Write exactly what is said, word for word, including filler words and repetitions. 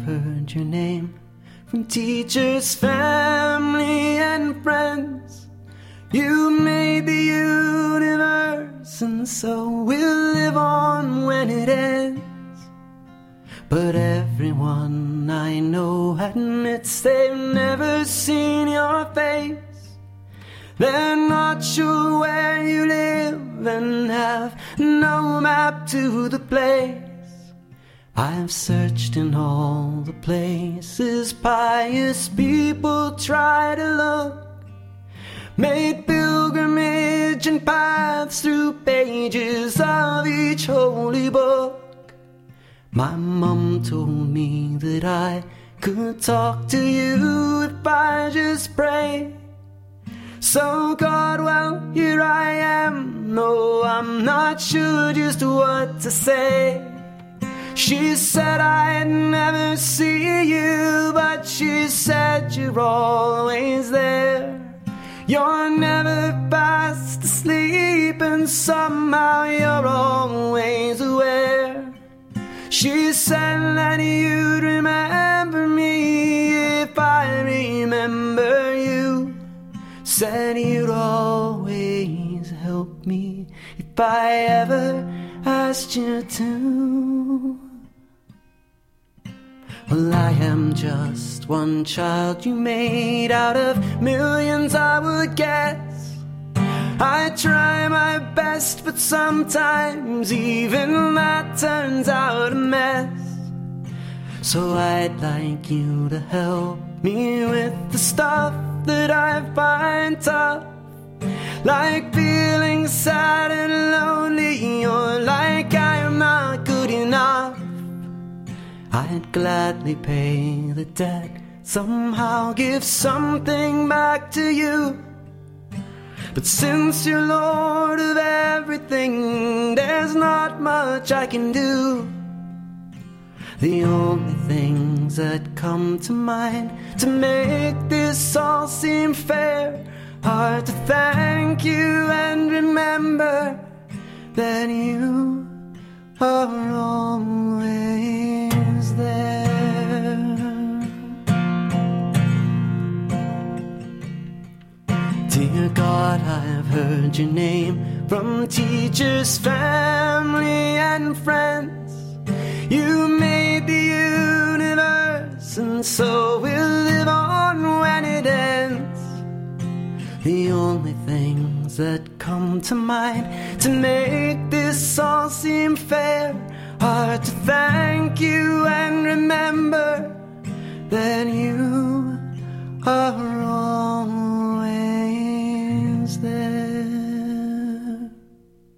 heard your name from teachers, family, and friends. You made the universe, and so we'll live on when it ends. But everyone I know admits they've never seen your face. They're not sure where you live and have no map to the place. I've searched in all the places pious people try to look, made pilgrimage and paths through pages of each holy book. My mom told me that I could talk to you if I just prayed. So God, well, here I am. No, I'm not sure just what to say. She said I'd never see you, but she said you're always there. You're never fast asleep, and somehow you're always aware. She said that you'd remember me if I remember you. Said you'd always help me if I ever asked you to. Well, I am just one child you made out of millions, I would guess. I try my best, but sometimes even that turns out a mess. So I'd like you to help me with the stuff that I find tough, like feeling sad and lonely, or like I am not good enough. I'd gladly pay the debt, somehow give something back to you. But since you're Lord of everything, there's not much I can do. The only things that come to mind to make this all seem fair are to thank you and remember that you are always there. Dear God, I've heard your name from teachers, family, and friends. You made the universe, and so we'll live on when it ends. The only things that come to mind to make this all seem fair are to thank